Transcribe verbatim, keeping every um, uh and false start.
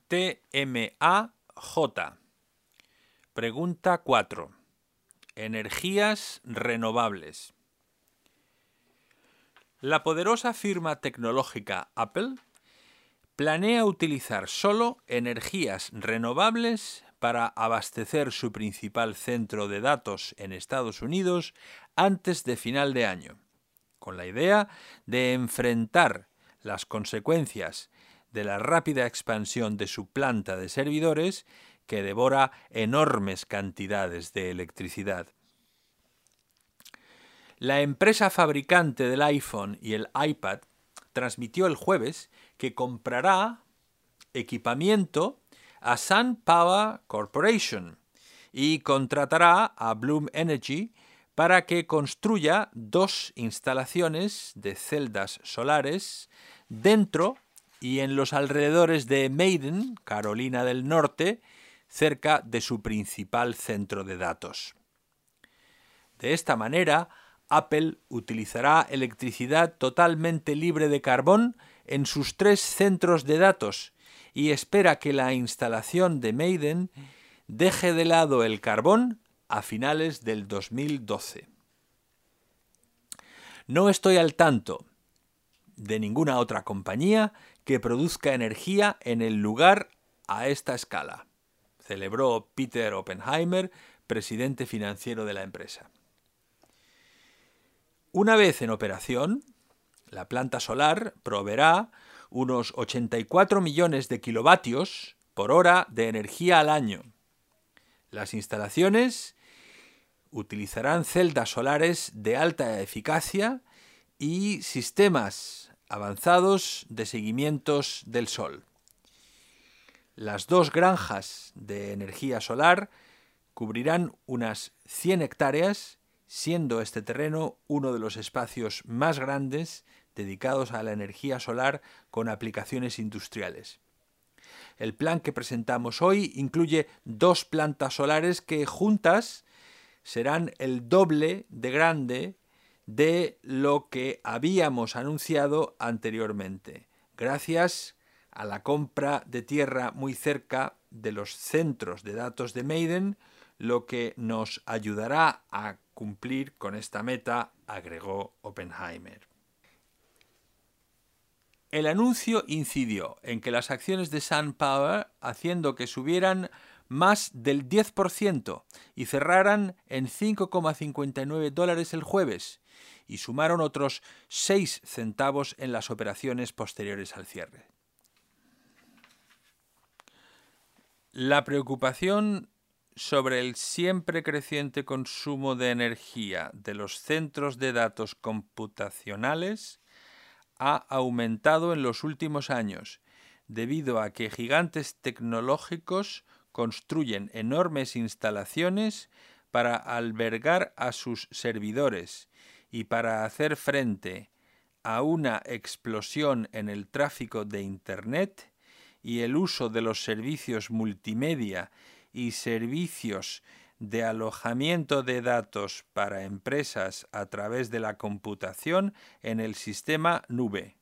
T M A J. Pregunta cuatro. Energías renovables. La poderosa firma tecnológica Apple planea utilizar solo energías renovables para abastecer su principal centro de datos en Estados Unidos antes de final de año, con la idea de enfrentar las consecuencias de la rápida expansión de su planta de servidores que devora enormes cantidades de electricidad. La empresa fabricante del iPhone y el iPad transmitió el jueves que comprará equipamiento a SunPower Corporation y contratará a Bloom Energy para que construya dos instalaciones de celdas solares dentro y en los alrededores de Maiden, Carolina del Norte, cerca de su principal centro de datos. De esta manera, Apple utilizará electricidad totalmente libre de carbón en sus tres centros de datos y espera que la instalación de Maiden deje de lado el carbón a finales del dos mil doce. No estoy al tanto de ninguna otra compañía que produzca energía en el lugar a esta escala, celebró Peter Oppenheimer, presidente financiero de la empresa. Una vez en operación, la planta solar proveerá unos ochenta y cuatro millones de kilovatios por hora de energía al año. Las instalaciones utilizarán celdas solares de alta eficacia y sistemas avanzados de seguimientos del sol. Las dos granjas de energía solar cubrirán unas cien hectáreas, siendo este terreno uno de los espacios más grandes dedicados a la energía solar con aplicaciones industriales. El plan que presentamos hoy incluye dos plantas solares que juntas serán el doble de grande de lo que habíamos anunciado anteriormente, gracias a la compra de tierra muy cerca de los centros de datos de Maiden, lo que nos ayudará a cumplir con esta meta, agregó Oppenheimer. El anuncio incidió en que las acciones de SunPower, haciendo que subieran más del diez por ciento y cerraran en cinco coma cincuenta y nueve dólares el jueves, y sumaron otros seis centavos en las operaciones posteriores al cierre. La preocupación sobre el siempre creciente consumo de energía de los centros de datos computacionales ha aumentado en los últimos años, debido a que gigantes tecnológicos construyen enormes instalaciones para albergar a sus servidores y para hacer frente a una explosión en el tráfico de Internet y el uso de los servicios multimedia y servicios de alojamiento de datos para empresas a través de la computación en el sistema nube.